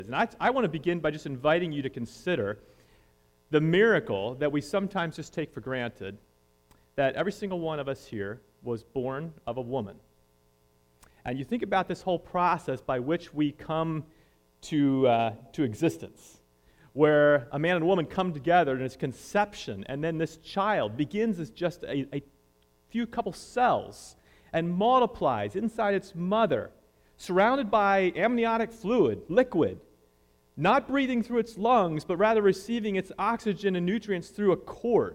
And I want to begin by just inviting you to consider the miracle that we sometimes just take for granted, that every single one of us here was born of a woman. And you think about this whole process by which we come to existence, where a man and a woman come together in its conception, and then this child begins as just a few couple cells and multiplies inside its mother, surrounded by amniotic fluid, liquid, not breathing through its lungs, but rather receiving its oxygen and nutrients through a cord.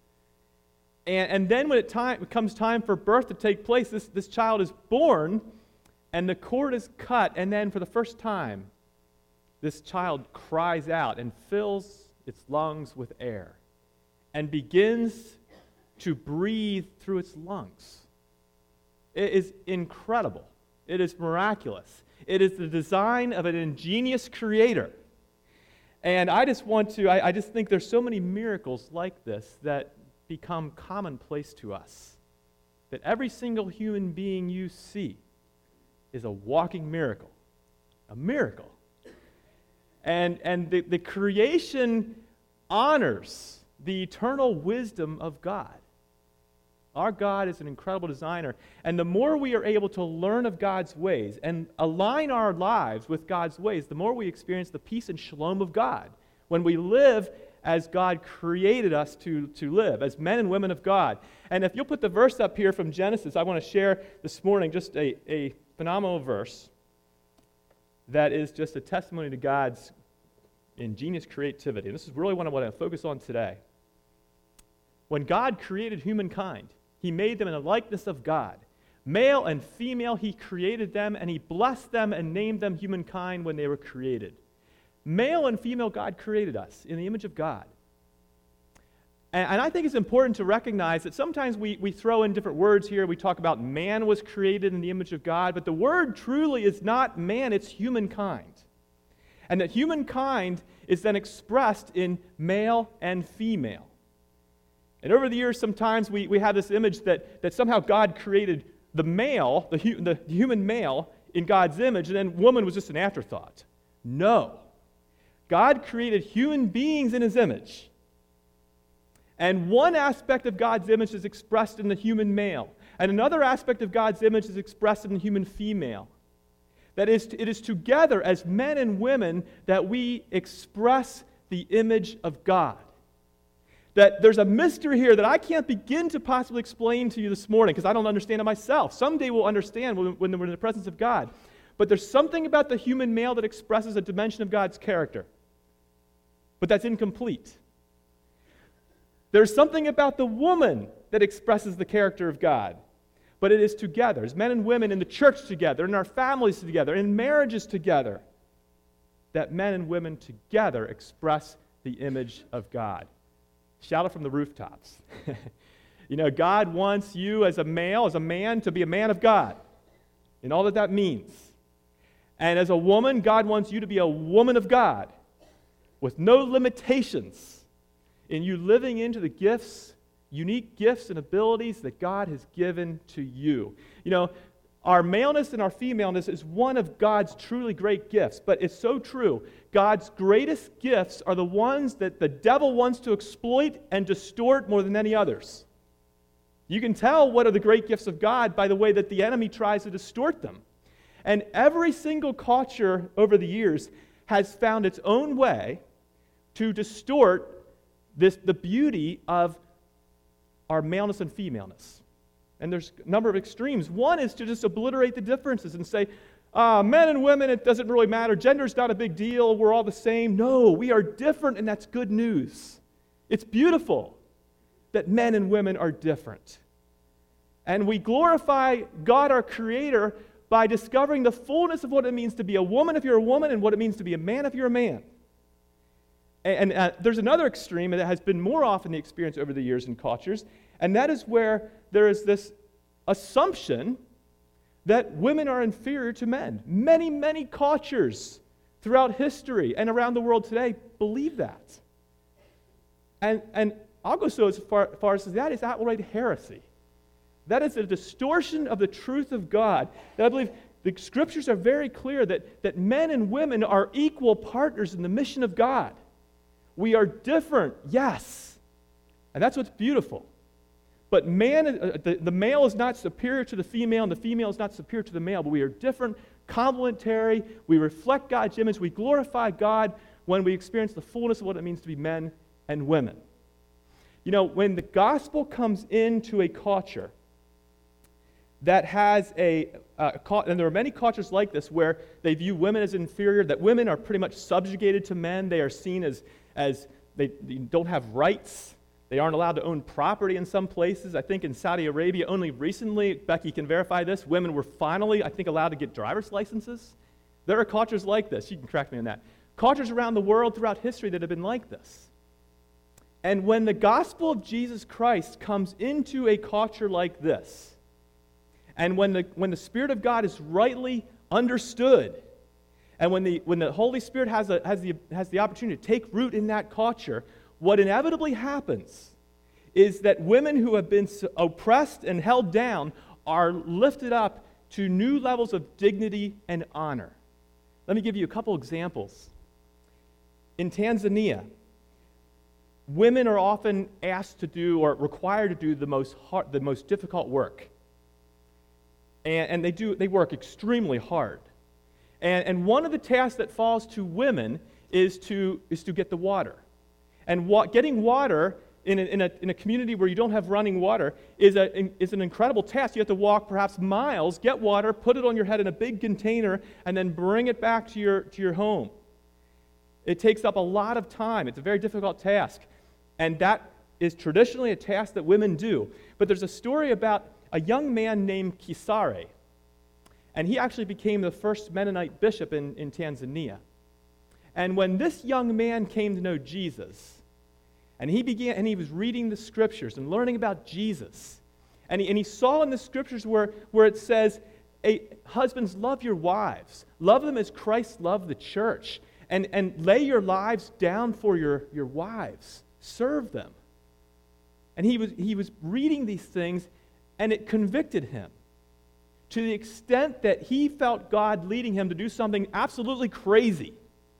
And then when it comes time for birth to take place, this child is born, and the cord is cut, and then for the first time, this child cries out and fills its lungs with air and begins to breathe through its lungs. It is incredible. It is miraculous. It is the design of an ingenious creator. And I just think there's so many miracles like this that become commonplace to us, that every single human being you see is a walking miracle. A miracle. And the creation honors the eternal wisdom of God. Our God is an incredible designer, and the more we are able to learn of God's ways and align our lives with God's ways, the more we experience the peace and shalom of God. When we live as God created us to live, as men and women of God. And if you'll put the verse up here from Genesis, I want to share this morning just a phenomenal verse that is just a testimony to God's ingenious creativity. And this is really what I want to focus on today. When God created humankind, He made them in the likeness of God. Male and female, He created them, and He blessed them and named them humankind when they were created. Male and female, God created us in the image of God. And I think it's important to recognize that sometimes we throw in different words here. We talk about man was created in the image of God, but the word truly is not man, it's humankind. And that humankind is then expressed in male and female. And over the years, sometimes we have this image that somehow God created the male, the human male, in God's image, and then woman was just an afterthought. No. God created human beings in His image. And one aspect of God's image is expressed in the human male, and another aspect of God's image is expressed in the human female. That is, it is together as men and women that we express the image of God. That there's a mystery here that I can't begin to possibly explain to you this morning because I don't understand it myself. Someday we'll understand when we're in the presence of God. But there's something about the human male that expresses a dimension of God's character. But that's incomplete. There's something about the woman that expresses the character of God. But it is together, as men and women in the church together, in our families together, in marriages together, that men and women together express the image of God. Shout it from the rooftops. God wants you as a male, as a man, to be a man of God, and all that means. And as a woman, God wants you to be a woman of God, with no limitations in you living into the gifts, unique gifts and abilities that God has given to you. Our maleness and our femaleness is one of God's truly great gifts, but it's so true. God's greatest gifts are the ones that the devil wants to exploit and distort more than any others. You can tell what are the great gifts of God by the way that the enemy tries to distort them. And every single culture over the years has found its own way to distort the beauty of our maleness and femaleness. And there's a number of extremes. One is to just obliterate the differences and say, men and women, it doesn't really matter. Gender's not a big deal. We're all the same. No, we are different, and that's good news. It's beautiful that men and women are different. And we glorify God, our Creator, by discovering the fullness of what it means to be a woman if you're a woman and what it means to be a man if you're a man. And there's another extreme that has been more often the experience over the years in cultures, and that is where there is this assumption that women are inferior to men. Many, many cultures throughout history and around the world today believe that. And I'll go so as far as that is outright heresy. That is a distortion of the truth of God that I believe The scriptures are very clear that men and women are equal partners in the mission of God. We are different, yes. And that's what's beautiful. But the male is not superior to the female, and the female is not superior to the male, but we are different, complementary. We reflect God's image. We glorify God when we experience the fullness of what it means to be men and women. You know, when the gospel comes into a culture that has and there are many cultures like this where they view women as inferior, that women are pretty much subjugated to men. They are seen as they don't have rights. They aren't allowed to own property in some places. I think in Saudi Arabia, only recently, Becky can verify this, women were finally, I think, allowed to get driver's licenses. There are cultures like this. You can correct me on that. Cultures around the world throughout history that have been like this. And when the gospel of Jesus Christ comes into a culture like this, and when the Spirit of God is rightly understood, and when the Holy Spirit has the opportunity to take root in that culture, what inevitably happens is that women who have been oppressed and held down are lifted up to new levels of dignity and honor. Let me give you a couple examples. In Tanzania, women are often asked to do or required to do the most difficult work. And they work extremely hard. And one of the tasks that falls to women is to get the water. And getting water in a community where you don't have running water is an incredible task. You have to walk perhaps miles, get water, put it on your head in a big container, and then bring it back to your home. It takes up a lot of time. It's a very difficult task. And that is traditionally a task that women do. But there's a story about a young man named Kisare. And he actually became the first Mennonite bishop in Tanzania. And when this young man came to know Jesus, and he was reading the scriptures and learning about Jesus, and he saw in the scriptures where it says, hey, husbands, love your wives. Love them as Christ loved the church. And lay your lives down for your wives. Serve them. And he was reading these things, and it convicted him to the extent that he felt God leading him to do something absolutely crazy,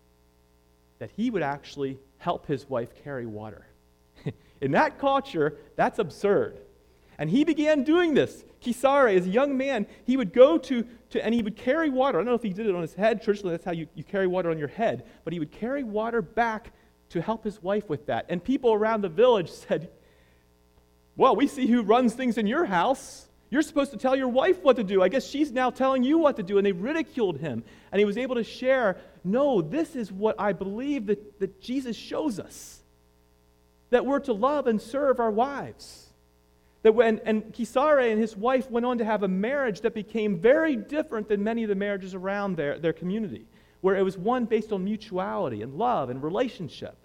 that he would actually help his wife carry water. In that culture, that's absurd. And he began doing this. Kisare, as a young man, he would go and he would carry water. I don't know if he did it on his head. Traditionally, that's how you carry water on your head. But he would carry water back to help his wife with that. And people around the village said, well, we see who runs things in your house. You're supposed to tell your wife what to do. I guess she's now telling you what to do. And they ridiculed him. And he was able to share, no, this is what I believe that Jesus shows us. That we're to love and serve our wives. And Kisare and his wife went on to have a marriage that became very different than many of the marriages around their community, where it was one based on mutuality and love and relationship.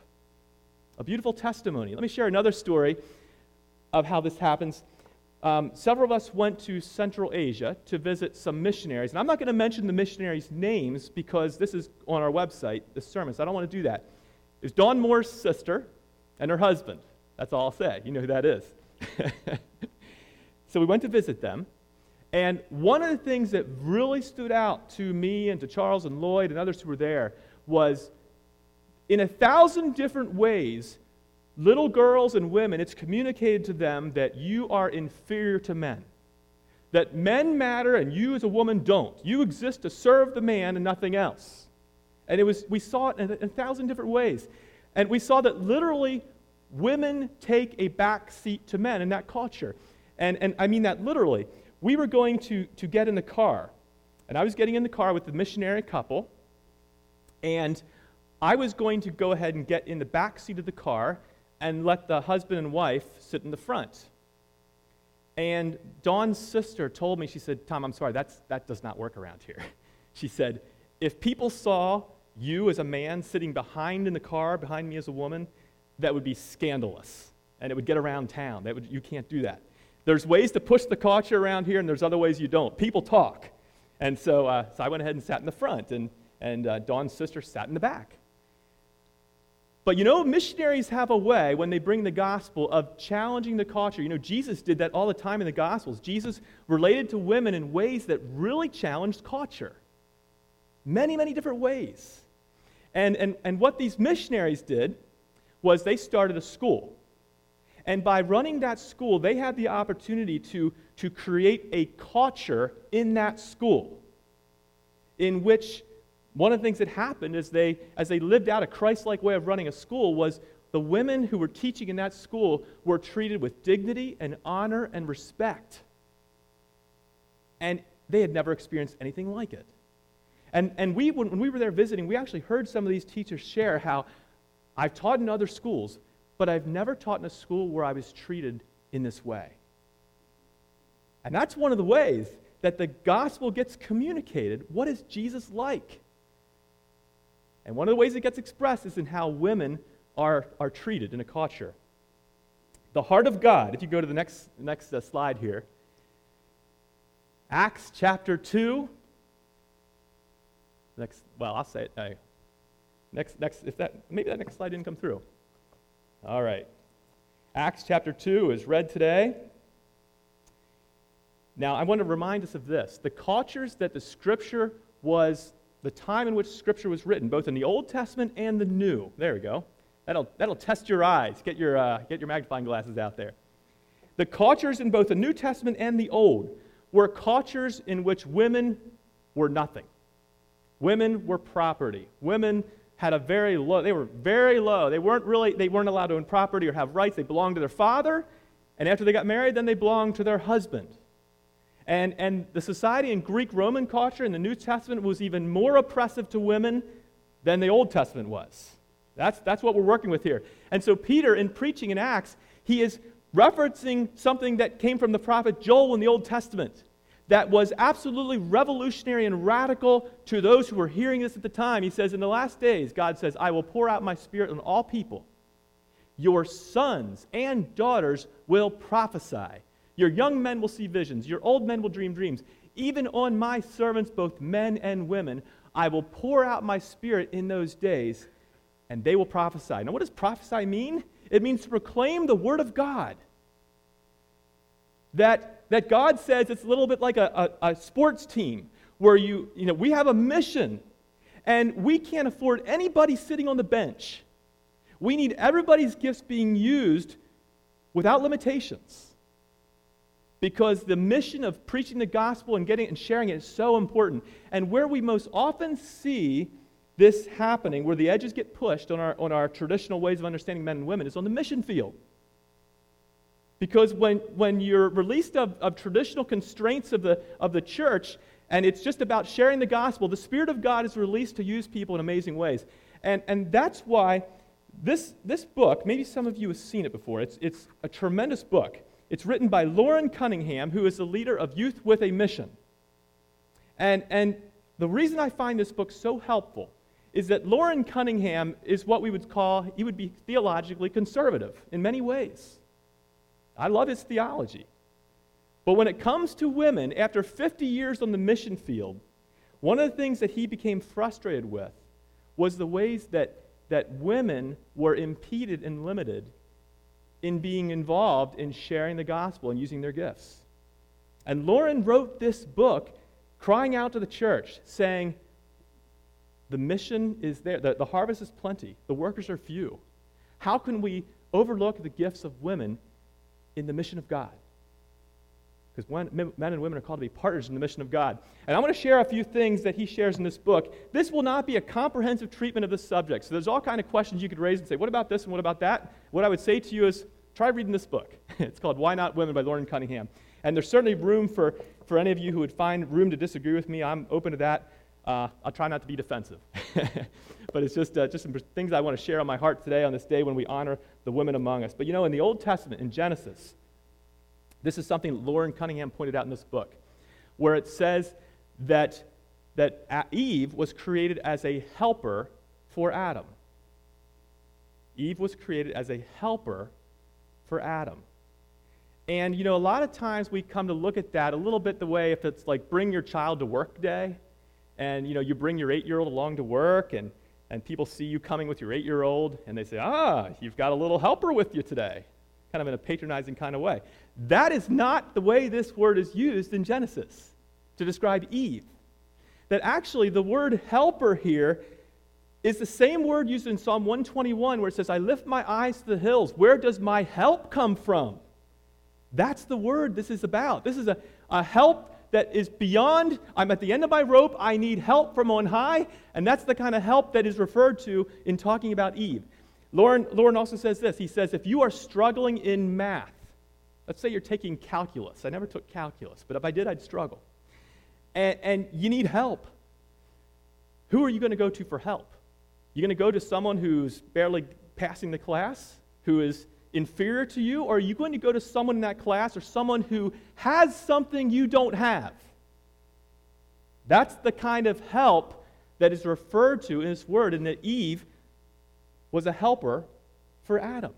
A beautiful testimony. Let me share another story of how this happens. Several of us went to Central Asia to visit some missionaries. And I'm not going to mention the missionaries' names because this is on our website, this sermon, so I don't want to do that. It was Dawn Moore's sister and her husband. That's all I'll say. You know who that is. So we went to visit them. And one of the things that really stood out to me and to Charles and Lloyd and others who were there was in 1,000 different ways, little girls and women, it's communicated to them that you are inferior to men. That men matter and you as a woman don't. You exist to serve the man and nothing else. And we saw it in 1,000 different ways. And we saw that literally women take a back seat to men in that culture. And I mean that literally. We were going to get in the car. And I was getting in the car with the missionary couple. And I was going to go ahead and get in the back seat of the car and let the husband and wife sit in the front. And Dawn's sister told me, she said, Tom, I'm sorry, that does not work around here. She said, if people saw you as a man sitting behind in the car, behind me as a woman, that would be scandalous. And it would get around town. You can't do that. There's ways to push the culture around here, and there's other ways you don't. People talk. And so I went ahead and sat in the front, and Dawn's sister sat in the back. But missionaries have a way when they bring the gospel of challenging the culture. Jesus did that all the time in the Gospels. Jesus related to women in ways that really challenged culture. Many, many different ways. And what these missionaries did was they started a school. And by running that school, they had the opportunity to create a culture in that school in which one of the things that happened as they lived out a Christ-like way of running a school was the women who were teaching in that school were treated with dignity and honor and respect. And they had never experienced anything like it. And when we were there visiting, we actually heard some of these teachers share how I've taught in other schools, but I've never taught in a school where I was treated in this way. And that's one of the ways that the gospel gets communicated. What is Jesus like? And one of the ways it gets expressed is in how women are treated in a culture. The heart of God, if you go to the next slide here, Acts chapter 2. I'll say it. Maybe that next slide didn't come through. All right. Acts chapter 2 is read today. Now, I want to remind us of this. The cultures that the Scripture was, the time in which Scripture was written, both in the Old Testament and the New. There we go. That'll test your eyes. Get your magnifying glasses out there. The cultures in both the New Testament and the Old were cultures in which women were nothing. Women were property. Women had they were very low. They weren't allowed to own property or have rights. They belonged to their father, and after they got married, then they belonged to their husband. And the society in Greek Roman culture in the New Testament was even more oppressive to women than the Old Testament was. That's what we're working with here. And so Peter, in preaching in Acts, he is referencing something that came from the prophet Joel in the Old Testament that was absolutely revolutionary and radical to those who were hearing this at the time. He says, in the last days, God says, I will pour out my Spirit on all people. Your sons and daughters will prophesy. Your young men will see visions. Your old men will dream dreams. Even on my servants, both men and women, I will pour out my Spirit in those days, and they will prophesy. Now, what does prophesy mean? It means to proclaim the Word of God. That God says it's a little bit like a sports team where we have a mission, and we can't afford anybody sitting on the bench. We need everybody's gifts being used without limitations. Because the mission of preaching the gospel and sharing it is so important. And where we most often see this happening, where the edges get pushed on our traditional ways of understanding men and women, is on the mission field. Because when you're released of traditional constraints of the church, and it's just about sharing the gospel, the Spirit of God is released to use people in amazing ways. And that's why this book, maybe some of you have seen it before, it's a tremendous book. It's written by Loren Cunningham, who is the leader of Youth with a Mission. And the reason I find this book so helpful is that Loren Cunningham is what we would call, he would be theologically conservative in many ways. I love his theology. But when it comes to women, after 50 years on the mission field, one of the things that he became frustrated with was the ways that women were impeded and limited in being involved in sharing the gospel and using their gifts. And Loren wrote this book crying out to the church, saying, the mission is there, the harvest is plenty, the workers are few. How can we overlook the gifts of women in the mission of God? Because men and women are called to be partners in the mission of God. And I want to share a few things that he shares in this book. This will not be a comprehensive treatment of this subject. So there's all kind of questions you could raise and say, what about this and what about that? What I would say to you is, try reading this book. It's called Why Not Women by Loren Cunningham. And there's certainly room for any of you who would find room to disagree with me. I'm open to that. I'll try not to be defensive. But it's just some things I want to share on my heart today on this day when we honor the women among us. But in the Old Testament, in Genesis, this is something Loren Cunningham pointed out in this book, where it says that Eve was created as a helper for Adam. Eve was created as a helper for Adam. And, a lot of times we come to look at that a little bit the way if it's like bring your child to work day, and, you bring your 8-year-old along to work, and and people see you coming with your 8-year-old, and they say, you've got a little helper with you today, kind of in a patronizing kind of way. That is not the way this word is used in Genesis to describe Eve. That actually the word helper here is the same word used in Psalm 121 where it says, I lift my eyes to the hills. Where does my help come from? That's the word this is about. This is a help that is beyond, I'm at the end of my rope, I need help from on high, and that's the kind of help that is referred to in talking about Eve. Lauren also says this. He says, if you are struggling in math, let's say you're taking calculus. I never took calculus, but if I did, I'd struggle. And you need help. Who are you going to go to for help? You're going to go to someone who's barely passing the class, who is inferior to you, or are you going to go to someone in that class or someone who has something you don't have? That's the kind of help that is referred to in this word, and that Eve was a helper for Adam.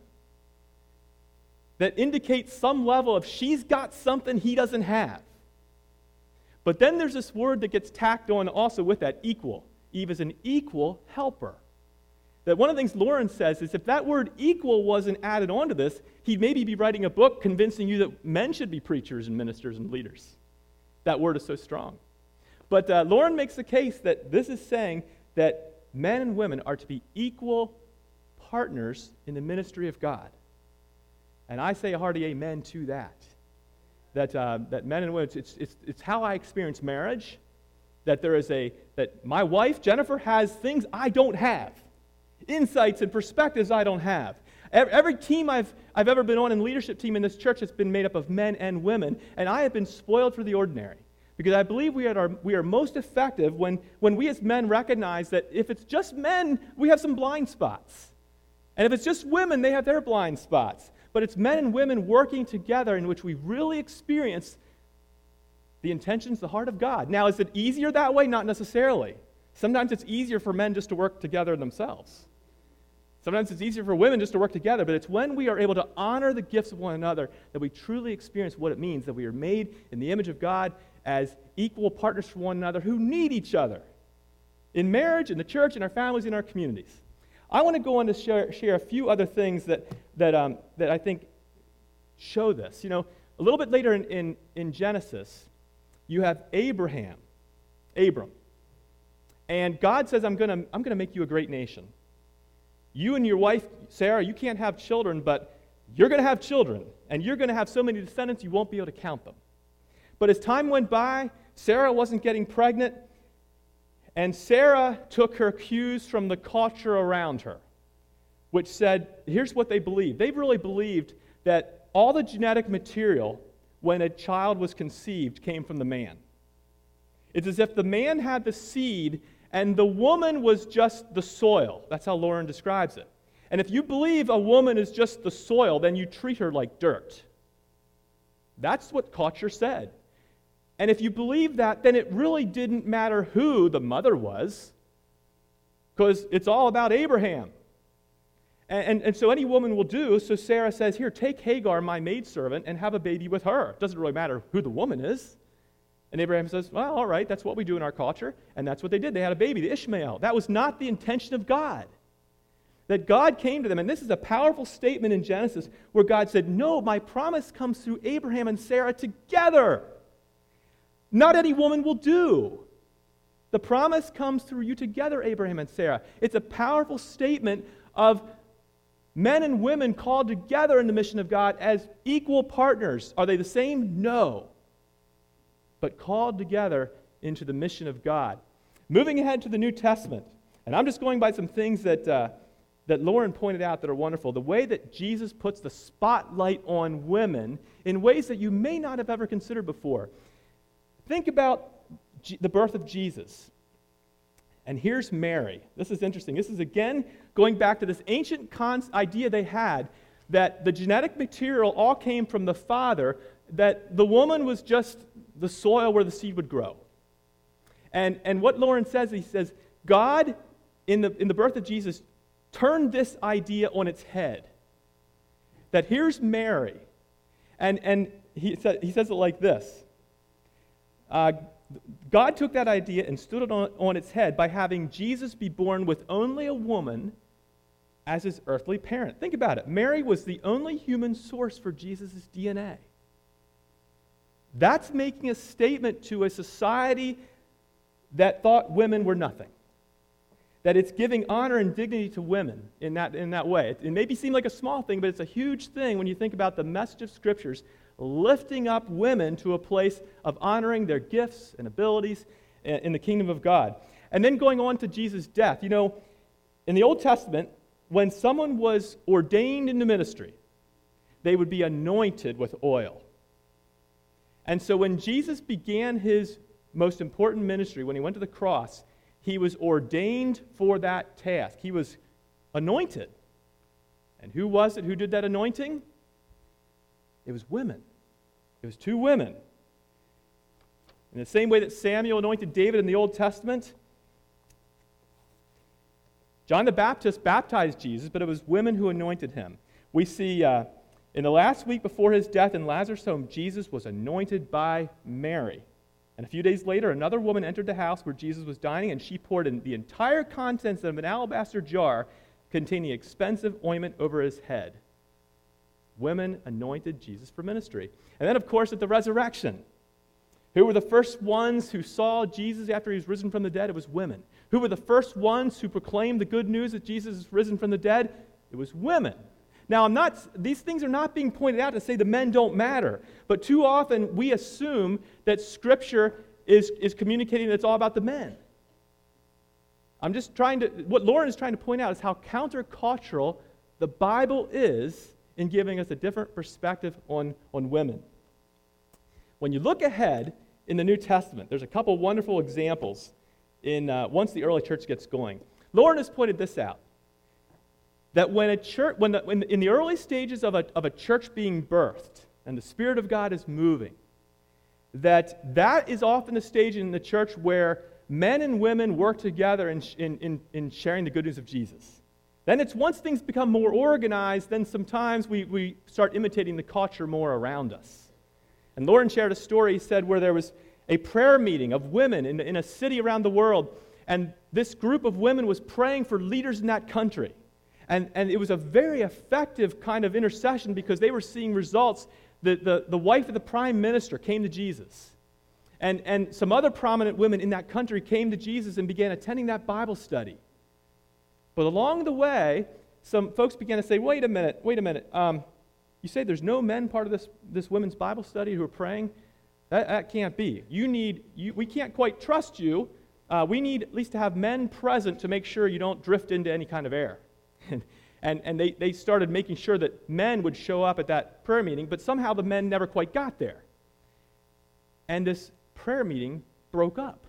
That indicates some level of she's got something he doesn't have. But then there's this word that gets tacked on also with that, equal. Eve is an equal helper. That one of the things Lauren says is if that word equal wasn't added onto this, he'd maybe be writing a book convincing you that men should be preachers and ministers and leaders. That word is so strong. But Lauren makes the case that this is saying that men and women are to be equal partners in the ministry of God. And I say a hearty amen to that. That men and women, it's how I experience marriage, that my wife, Jennifer, has things I don't have. Insights and perspectives I don't have. Every team I've ever been on, and leadership team in this church, has been made up of men and women, and I have been spoiled for the ordinary. Because I believe we are most effective when we as men recognize that if it's just men, we have some blind spots. And if it's just women, they have their blind spots. But it's men and women working together in which we really experience the intentions, the heart of God. Now, is it easier that way? Not necessarily. Sometimes it's easier for men just to work together themselves. Sometimes it's easier for women just to work together, but it's when we are able to honor the gifts of one another that we truly experience what it means that we are made in the image of God as equal partners for one another who need each other in marriage, in the church, in our families, in our communities. I want to go on to share a few other things that I think show this. You know, a little bit later in Genesis, you have Abram. And God says, I'm going to make you a great nation. You and your wife, Sarah, you can't have children, but you're going to have children. And you're going to have so many descendants, you won't be able to count them. But as time went by, Sarah wasn't getting pregnant. And Sarah took her cues from the culture around her, which said, here's what they believed. They really believed that all the genetic material when a child was conceived came from the man. It's as if the man had the seed and the woman was just the soil. That's how Lauren describes it. And if you believe a woman is just the soil, then you treat her like dirt. That's what culture said. And if you believe that, then it really didn't matter who the mother was, because it's all about Abraham. And so any woman will do. So Sarah says, here, take Hagar, my maidservant, and have a baby with her. It doesn't really matter who the woman is. And Abraham says, well, all right, that's what we do in our culture. And that's what they did. They had a baby, the Ishmael. That was not the intention of God. That God came to them, and this is a powerful statement in Genesis where God said, no, my promise comes through Abraham and Sarah together. Not any woman will do. The promise comes through you together, Abraham and Sarah. It's a powerful statement of men and women called together in the mission of God as equal partners. Are they the same? No. But called together into the mission of God. Moving ahead to the New Testament, and I'm just going by some things that Lauren pointed out that are wonderful. The way that Jesus puts the spotlight on women in ways that you may not have ever considered before. Think about the birth of Jesus. And here's Mary. This is interesting. This is, again, going back to this ancient idea they had that the genetic material all came from the father, that the woman was just the soil where the seed would grow. And what Lauren says, he says, God, in the birth of Jesus, turned this idea on its head. That here's Mary. And he says it like this. God took that idea and stood it on its head by having Jesus be born with only a woman as his earthly parent. Think about it. Mary was the only human source for Jesus' DNA. That's making a statement to a society that thought women were nothing. That it's giving honor and dignity to women in that way. It maybe seem like a small thing, but it's a huge thing when you think about the message of Scriptures lifting up women to a place of honoring their gifts and abilities in the kingdom of God. And then going on to Jesus' death. You know, in the Old Testament, when someone was ordained into ministry, they would be anointed with oil. And so when Jesus began his most important ministry, when he went to the cross, he was ordained for that task. He was anointed. And who was it who did that anointing? It was women. It was two women. In the same way that Samuel anointed David in the Old Testament, John the Baptist baptized Jesus, but it was women who anointed him. We see in the last week before his death in Lazarus' home, Jesus was anointed by Mary. And a few days later, another woman entered the house where Jesus was dining, and she poured in the entire contents of an alabaster jar containing expensive ointment over his head. Women anointed Jesus for ministry. And then, of course, at the resurrection, who were the first ones who saw Jesus after he was risen from the dead? It was women. Who were the first ones who proclaimed the good news that Jesus is risen from the dead? It was women. Now, these things are not being pointed out to say the men don't matter, but too often we assume that Scripture is communicating that it's all about the men. What Lauren is trying to point out is how countercultural the Bible is in giving us a different perspective on women. When you look ahead in the New Testament, there's a couple wonderful examples once the early church gets going. Lauren has pointed this out, that when in the early stages of a church being birthed and the Spirit of God is moving, that is often the stage in the church where men and women work together in sharing the good news of Jesus. Then it's once things become more organized, then sometimes we start imitating the culture more around us. And Lauren shared a story, he said, where there was a prayer meeting of women in a city around the world, and this group of women was praying for leaders in that country. And it was a very effective kind of intercession because they were seeing results. The wife of the prime minister came to Jesus. And some other prominent women in that country came to Jesus and began attending that Bible study. But along the way, some folks began to say, wait a minute. You say there's no men part of this women's Bible study who are praying? That can't be. We can't quite trust you. We need at least to have men present to make sure you don't drift into any kind of error. And they started making sure that men would show up at that prayer meeting, but somehow the men never quite got there. And this prayer meeting broke up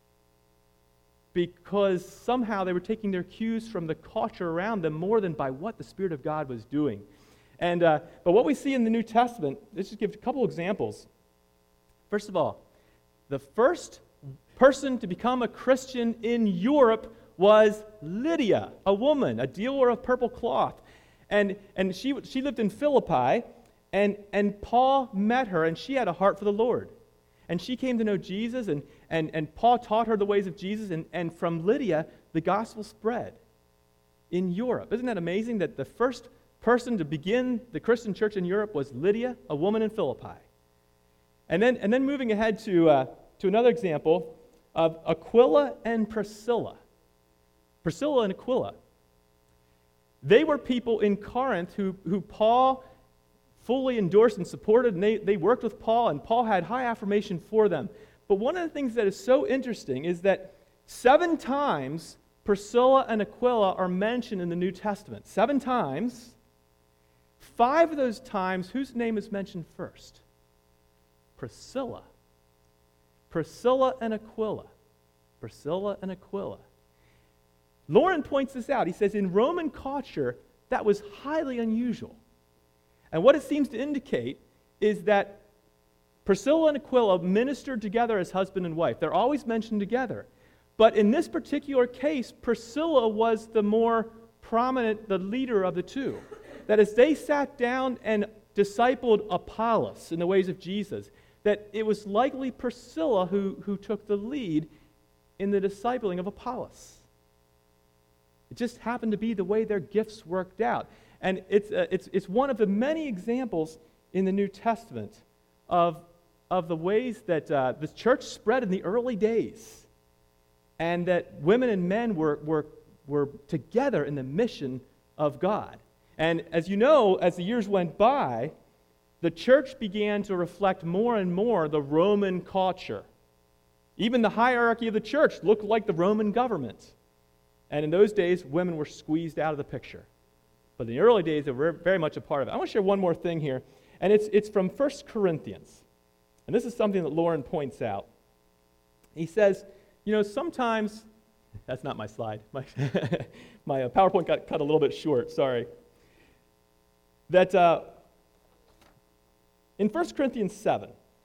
because somehow they were taking their cues from the culture around them more than by what the Spirit of God was doing. But what we see in the New Testament, let's just give a couple examples. First of all, the first person to become a Christian in Europe was Lydia, a woman, a dealer of purple cloth. And she lived in Philippi, and Paul met her, and she had a heart for the Lord. And she came to know Jesus, and Paul taught her the ways of Jesus, and from Lydia, the gospel spread in Europe. Isn't that amazing that the first person to begin the Christian church in Europe was Lydia, a woman in Philippi? And then moving ahead to another example of Aquila and Priscilla. Priscilla and Aquila. They were people in Corinth who Paul fully endorsed and supported, and they worked with Paul, and Paul had high affirmation for them. But one of the things that is so interesting is that 7 times Priscilla and Aquila are mentioned in the New Testament. 7 times. 5 of those times, whose name is mentioned first? Priscilla. Priscilla and Aquila. Priscilla and Aquila. Lauren points this out. He says, in Roman culture, that was highly unusual. And what it seems to indicate is that Priscilla and Aquila ministered together as husband and wife. They're always mentioned together. But in this particular case, Priscilla was the more prominent, the leader of the two. That as they sat down and discipled Apollos in the ways of Jesus, that it was likely Priscilla who took the lead in the discipling of Apollos. It just happened to be the way their gifts worked out. And it's one of the many examples in the New Testament of the ways that the church spread in the early days, and that women and men were together in the mission of God. And as you know, as the years went by, the church began to reflect more and more the Roman culture. Even the hierarchy of the church looked like the Roman government. And in those days, women were squeezed out of the picture. But in the early days, they were very much a part of it. I want to share one more thing here, and it's from 1 Corinthians. And this is something that Lauren points out. He says, sometimes, that's not my slide. My PowerPoint got cut a little bit short, sorry. That in 1 Corinthians 7,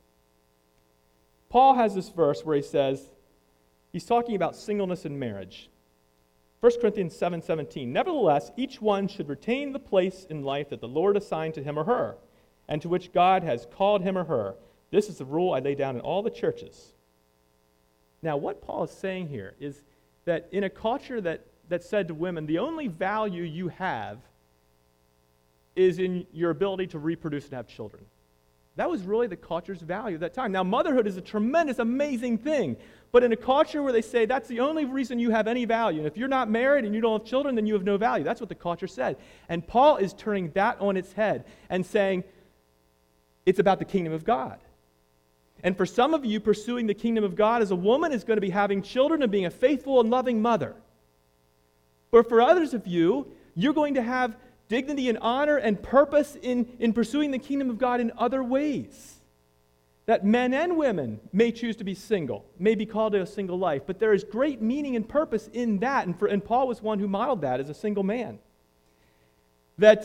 Paul has this verse where he says, he's talking about singleness in marriage. 1 Corinthians 7:17, nevertheless, each one should retain the place in life that the Lord assigned to him or her, and to which God has called him or her. This is the rule I lay down in all the churches. Now, what Paul is saying here is that in a culture that said to women, the only value you have is in your ability to reproduce and have children. That was really the culture's value at that time. Now, motherhood is a tremendous, amazing thing, but in a culture where they say that's the only reason you have any value, and if you're not married and you don't have children, then you have no value. That's what the culture said. And Paul is turning that on its head and saying it's about the kingdom of God. And for some of you, pursuing the kingdom of God as a woman is going to be having children and being a faithful and loving mother. But for others of you, you're going to have dignity and honor and purpose in pursuing the kingdom of God in other ways. That men and women may choose to be single, may be called to a single life, but there is great meaning and purpose in that, and Paul was one who modeled that as a single man. That,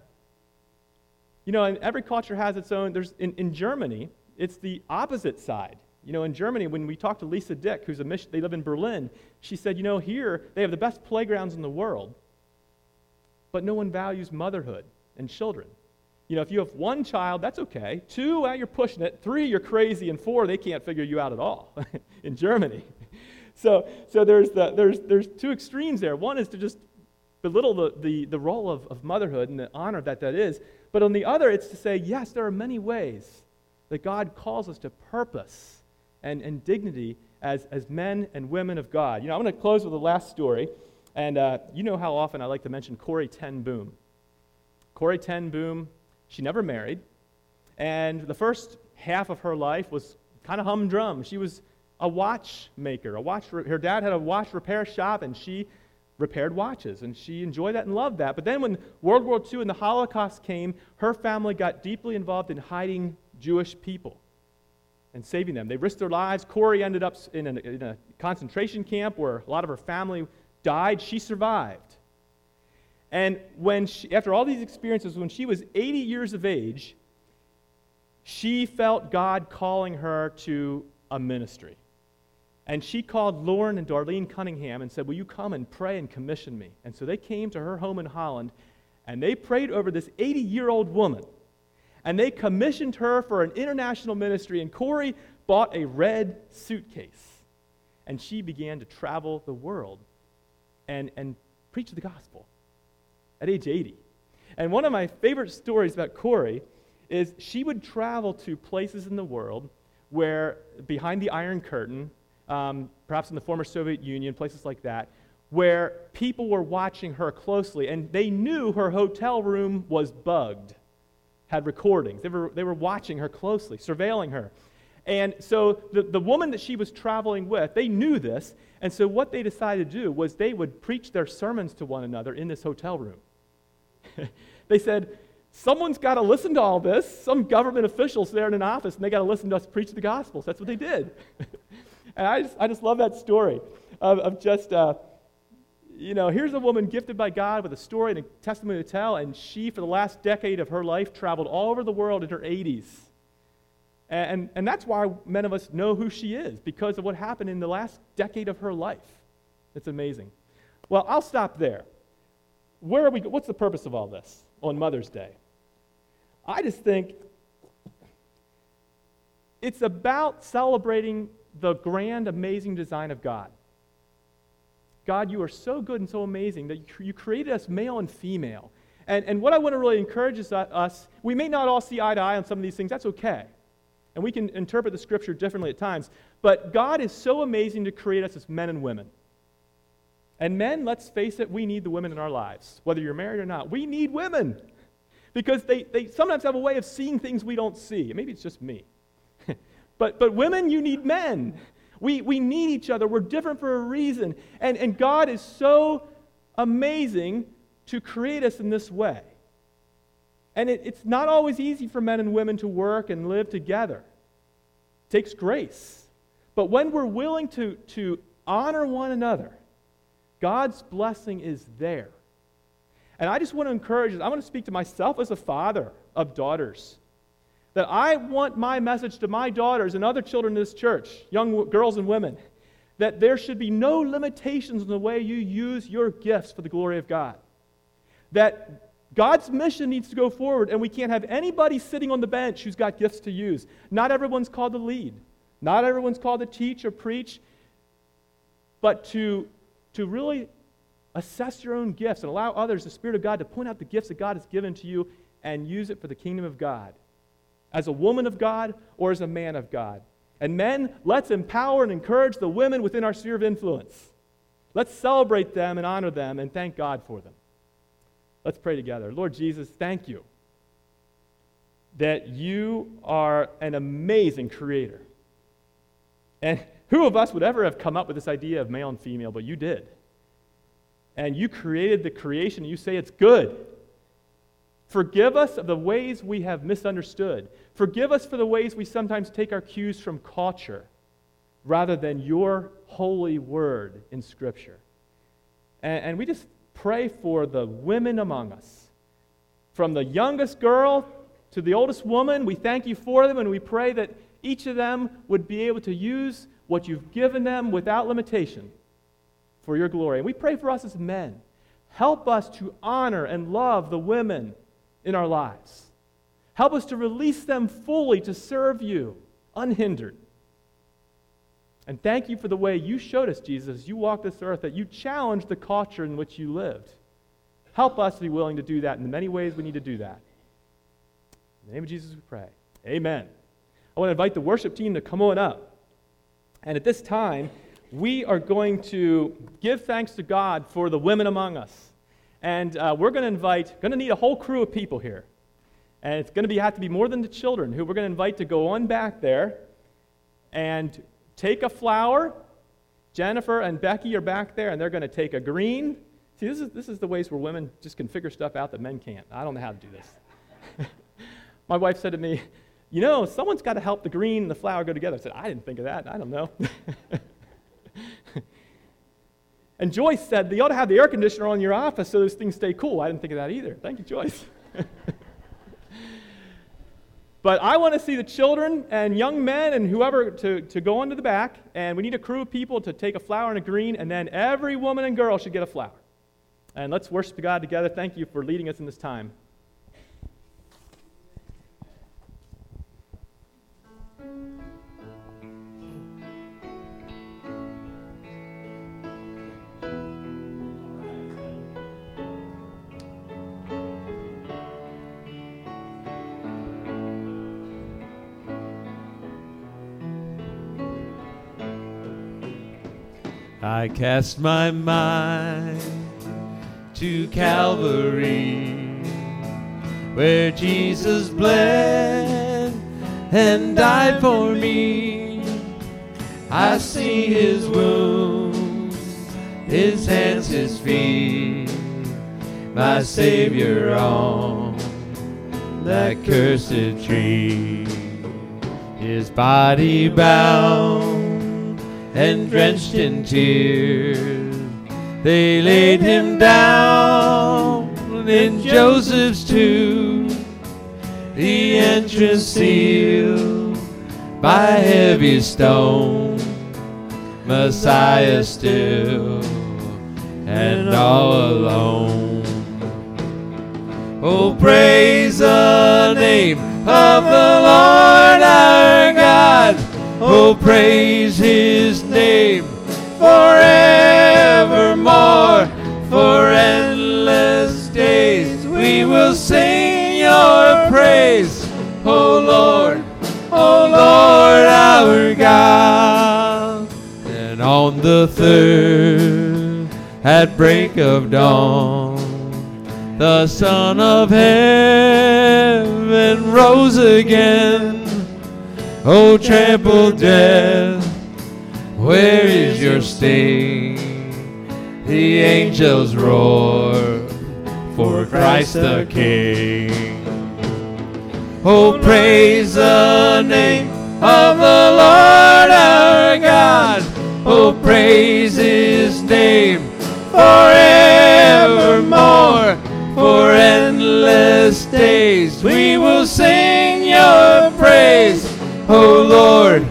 and every culture has its own, in Germany, it's the opposite side. In Germany, when we talked to Lisa Dick, they live in Berlin, she said, here, they have the best playgrounds in the world, but no one values motherhood and children. If you have one child, that's okay. 2, you're pushing it. 3, you're crazy. And 4, they can't figure you out at all in Germany. So there's 2 extremes there. One is to just belittle the role of motherhood and the honor that is. But on the other, it's to say, yes, there are many ways that God calls us to purpose and dignity as men and women of God. I'm going to close with the last story. And you know how often I like to mention Corrie ten Boom. Corrie ten Boom, she never married. And the first half of her life was kind of humdrum. She was a watchmaker. Her dad had a watch repair shop, and she repaired watches. And she enjoyed that and loved that. But then when World War II and the Holocaust came, her family got deeply involved in hiding Jewish people and saving them. They risked their lives. Corrie ended up in a concentration camp where a lot of her family died. She survived. And after all these experiences, when she was 80 years of age, she felt God calling her to a ministry. And she called Lauren and Darlene Cunningham and said, will you come and pray and commission me? And so they came to her home in Holland, and they prayed over this 80-year-old woman. And they commissioned her for an international ministry, and Corrie bought a red suitcase. And she began to travel the world and preach the gospel at age 80. And one of my favorite stories about Corrie is she would travel to places in the world where, behind the Iron Curtain, perhaps in the former Soviet Union, places like that, where people were watching her closely, and they knew her hotel room was bugged, had recordings. They were watching her closely, surveilling her. And so the woman that she was traveling with, they knew this, and so what they decided to do was they would preach their sermons to one another in this hotel room. They said, someone's got to listen to all this. Some government officials there in an office, and they got to listen to us preach the gospel. So that's what they did. And I just love that story of just, here's a woman gifted by God with a story and a testimony to tell, and she, for the last decade of her life, traveled all over the world in her 80s. And that's why many of us know who she is, because of what happened in the last decade of her life. It's amazing. Well, I'll stop there. What's the purpose of all this on Mother's Day? I just think it's about celebrating the grand, amazing design of God. God, you are so good and so amazing that you created us male and female. And what I want to really encourage is us, we may not all see eye to eye on some of these things. That's okay. And we can interpret the Scripture differently at times. But God is so amazing to create us as men and women. And men, let's face it, we need the women in our lives. Whether you're married or not, we need women. Because they sometimes have a way of seeing things we don't see. Maybe it's just me. But women, you need men. We need each other. We're different for a reason. And God is so amazing to create us in this way. And it's not always easy for men and women to work and live together. It takes grace. But when we're willing to honor one another, God's blessing is there. And I just want to encourage us. I want to speak to myself as a father of daughters. That I want my message to my daughters and other children in this church, young girls and women, that there should be no limitations in the way you use your gifts for the glory of God. That God's mission needs to go forward, and we can't have anybody sitting on the bench who's got gifts to use. Not everyone's called to lead. Not everyone's called to teach or preach. But to really assess your own gifts and allow others, the Spirit of God, to point out the gifts that God has given to you and use it for the kingdom of God. As a woman of God or as a man of God. And men, let's empower and encourage the women within our sphere of influence. Let's celebrate them and honor them and thank God for them. Let's pray together. Lord Jesus, thank you that you are an amazing creator. And who of us would ever have come up with this idea of male and female, but you did. And you created the creation, and you say it's good. Forgive us of the ways we have misunderstood. Forgive us for the ways we sometimes take our cues from culture rather than your holy word in Scripture. And we just pray for the women among us. From the youngest girl to the oldest woman, we thank you for them, and we pray that each of them would be able to use what you've given them without limitation for your glory. And we pray for us as men. Help us to honor and love the women in our lives. Help us to release them fully to serve you, unhindered. And thank you for the way you showed us, Jesus, as you walked this earth, that you challenged the culture in which you lived. Help us to be willing to do that in the many ways we need to do that. In the name of Jesus we pray. Amen. I want to invite the worship team to come on up. And at this time, we are going to give thanks to God for the women among us. And we're going to need a whole crew of people here. And it's going to have to be more than the children who we're going to invite to go on back there and take a flower. Jennifer and Becky are back there, and they're going to take a green. See, this is the ways where women just can figure stuff out that men can't. I don't know how to do this. My wife said to me, someone's got to help the green and the flower go together. I said, I didn't think of that. I don't know. And Joyce said, you ought to have the air conditioner on in your office so those things stay cool. I didn't think of that either. Thank you, Joyce. But I want to see the children and young men and whoever to go into the back, and we need a crew of people to take a flower and a green, and then every woman and girl should get a flower. And let's worship God together. Thank you for leading us in this time. I cast my mind to Calvary, where Jesus bled and died for me. I see his wounds, his hands, his feet, my Savior on that cursed tree. His body bound and drenched in tears, they laid him down in Joseph's tomb, the entrance sealed by heavy stone, Messiah still and all alone. Oh, praise the name of the Lord our God. Oh, praise his name forevermore. For endless days we will sing your praise. Oh Lord, our God. And on the third, at break of dawn, the Son of Heaven rose again. Oh, trample death, where is your sting? The angels roar for Christ the King. Oh, praise the name of the Lord our God. Oh, praise his name forevermore. For endless days we will sing your praise. Oh Lord,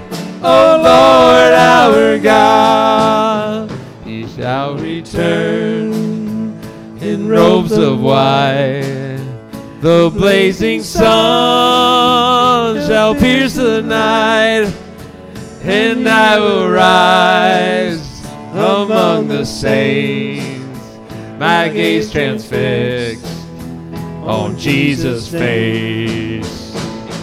our God. He shall return in robes of white. The blazing sun shall pierce the night, and I will rise among the saints, my gaze transfixed on Jesus' face.